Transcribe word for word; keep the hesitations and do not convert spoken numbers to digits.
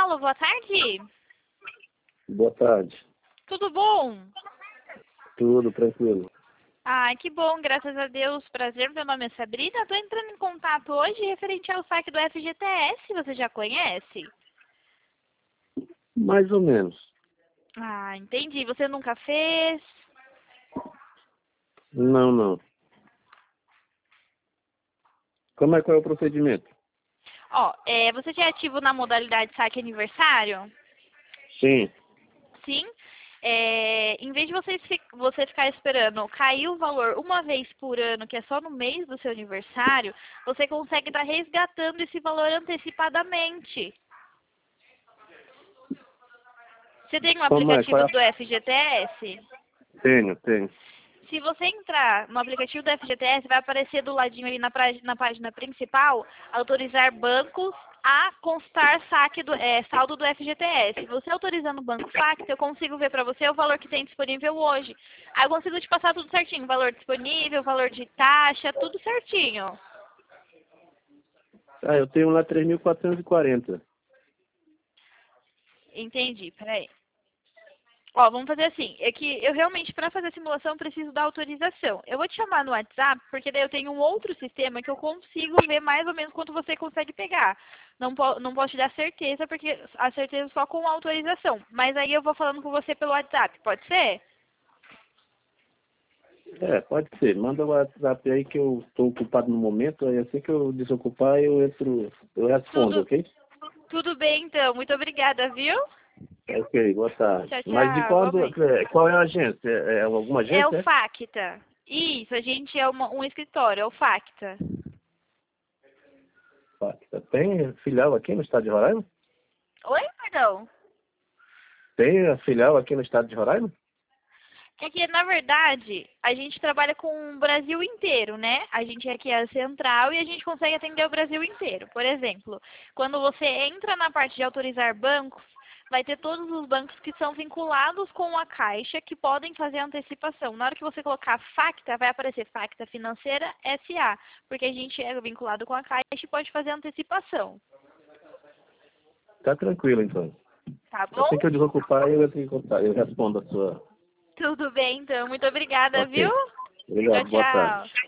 Paulo, boa tarde. Boa tarde. Tudo bom? Tudo tranquilo. Ah, que bom, graças a Deus. Prazer, meu nome é Sabrina. Estou entrando em contato hoje referente ao saque do F G T S. Você já conhece? Mais ou menos. Ah, entendi. Você nunca fez? Não, não. Como é, qual é o procedimento? Ó, é, você já é ativo na modalidade saque aniversário? Sim. Sim. É, em vez de você, fi- você ficar esperando cair o valor uma vez por ano, que é só no mês do seu aniversário, você consegue estar resgatando esse valor antecipadamente. Você tem um Como é? Qual aplicativo é? do F G T S? Tenho, tenho. Se você entrar no aplicativo do F G T S, vai aparecer do ladinho ali na, prá- na página principal, autorizar bancos a constar saque do, é, saldo do F G T S. Você autorizando o banco Facta, eu consigo ver para você o valor que tem disponível hoje. Aí eu consigo te passar tudo certinho, valor disponível, valor de taxa, tudo certinho. Ah, eu tenho lá três mil quatrocentos e quarenta. Entendi, peraí. Ó, vamos fazer assim, é que eu realmente, para fazer a simulação, preciso da autorização. Eu vou te chamar no WhatsApp, porque daí eu tenho um outro sistema que eu consigo ver mais ou menos quanto você consegue pegar. Não, po não posso te dar certeza, porque a certeza só com autorização. Mas aí eu vou falando com você pelo WhatsApp, pode ser? É, pode ser. Manda o WhatsApp aí que eu estou ocupado no momento, aí assim que eu desocupar eu entro, eu respondo, Tudo, ok? tudo bem, então. Muito obrigada, viu? Ok, boa tarde. Tchau, Mas de tchau. quando, Igualmente. é, qual é a agência? É, é alguma É o agência? É? Facta. Isso, a gente é uma- um escritório, é o Facta. Facta. Tem filial aqui no estado de Roraima? Oi, perdão? Tem a filial aqui no estado de Roraima? É que, na verdade, a gente trabalha com o Brasil inteiro, né? A gente aqui é a central e a gente consegue atender o Brasil inteiro. Por exemplo, quando você entra na parte de autorizar bancos, vai ter todos os bancos que são vinculados com a Caixa que podem fazer antecipação. Na hora que você colocar Facta, vai aparecer Facta Financeira S A, porque a gente é vinculado com a Caixa e pode fazer antecipação. Tá tranquilo então. Tá bom? Assim que eu desocupar, eu entro em contato, eu respondo a sua. Tudo bem, então. Muito obrigada, viu? Ok. Tchau, Obrigado, boa tarde. tchau.